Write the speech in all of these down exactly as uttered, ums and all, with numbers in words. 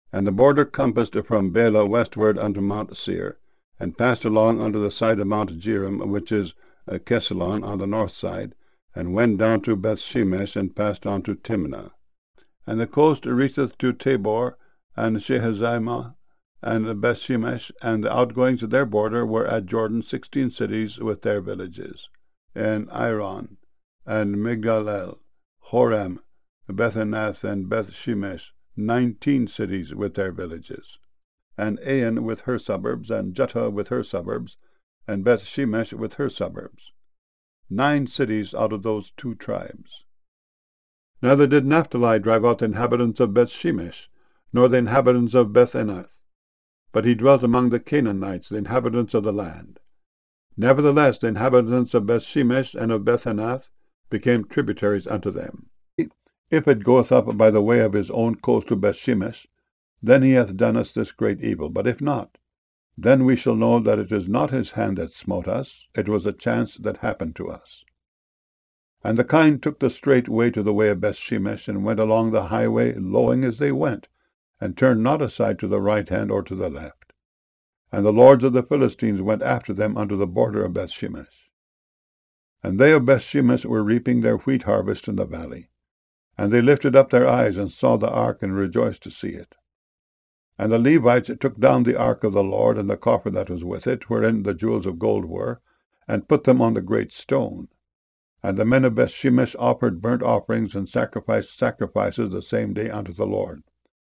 And the border compassed from Bela westward unto Mount Seir, and passed along unto the side of Mount Jearim, which is uh, Kesalon, on the north side, and went down to Bethshemesh, and passed on to Timnah. And the coast reacheth to Tabor, and Shehazimah, and Bethshemesh, and the outgoings of their border were at Jordan sixteen cities with their villages, and Iron, and Migdalel, Horem, Bethanath, and Bethshemesh, nineteen cities with their villages, and Ain with her suburbs, and Juttah with her suburbs, and Bethshemesh with her suburbs, nine cities out of those two tribes. Neither did Naphtali drive out the inhabitants of Bethshemesh, nor the inhabitants of Bethanath, but he dwelt among the Canaanites, the inhabitants of the land. Nevertheless, the inhabitants of Bethshemesh and of Bethanath became tributaries unto them. If it goeth up by the way of his own coast to Bethshemesh, then he hath done us this great evil. But if not, then we shall know that it is not his hand that smote us, it was a chance that happened to us. And the kine took the straight way to the way of Bethshemesh, and went along the highway, lowing as they went, and turned not aside to the right hand or to the left. And the lords of the Philistines went after them unto the border of Bethshemesh. And they of Bethshemesh were reaping their wheat harvest in the valley. And they lifted up their eyes, and saw the ark, and rejoiced to see it. And the Levites took down the ark of the Lord, and the coffer that was with it, wherein the jewels of gold were, and put them on the great stone. And the men of Bethshemesh offered burnt offerings, and sacrificed sacrifices the same day unto the Lord.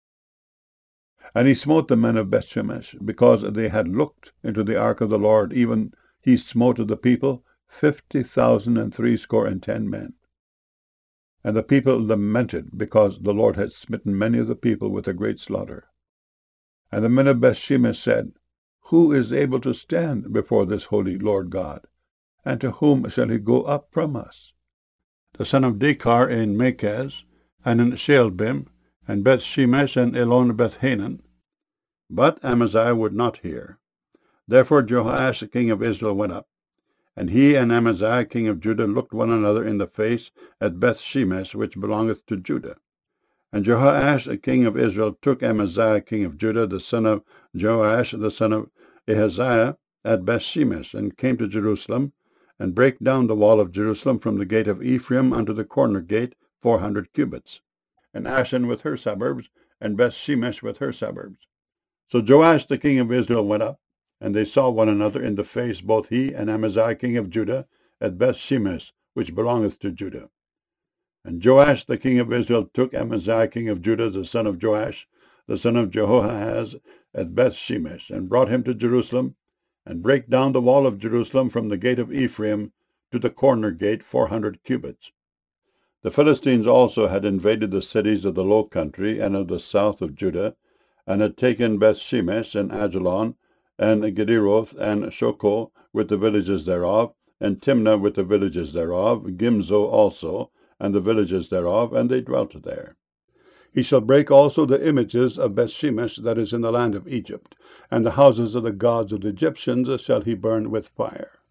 And he smote the men of Bethshemesh, because they had looked into the ark of the Lord, even he smote of the people fifty thousand and threescore and ten men. And the people lamented, because the Lord had smitten many of the people with a great slaughter. And the men of Bethshemesh said, Who is able to stand before this holy Lord God? And to whom shall he go up from us? The son of Dekar in Makaz, and in Shaalbim, and Bethshemesh, and Elon Bethhanan. But Amaziah would not hear. Therefore Jehoash the king of Israel went up. And he and Amaziah king of Judah looked one another in the face at Bethshemesh, which belongeth to Judah. And Jehoash the king of Israel took Amaziah king of Judah, the son of Joash, the son of Ahaziah, at Bethshemesh, and came to Jerusalem, and brake down the wall of Jerusalem from the gate of Ephraim unto the corner gate, four hundred cubits, and Ashan with her suburbs, and Bethshemesh with her suburbs. So Joash the king of Israel went up, and they saw one another in the face, both he and Amaziah king of Judah, at Bethshemesh, which belongeth to Judah. And Joash the king of Israel took Amaziah king of Judah, the son of Joash, the son of Jehoahaz, at Bethshemesh, and brought him to Jerusalem, and brake down the wall of Jerusalem from the gate of Ephraim to the corner gate, four hundred cubits. The Philistines also had invaded the cities of the low country and of the south of Judah, and had taken Bethshemesh, and Ajalon, and Gederoth, and Shoko, with the villages thereof, and Timnah with the villages thereof, Gimzo also, and the villages thereof, and they dwelt there. He shall break also the images of Bethshemesh that is in the land of Egypt, and the houses of the gods of the Egyptians shall he burn with fire.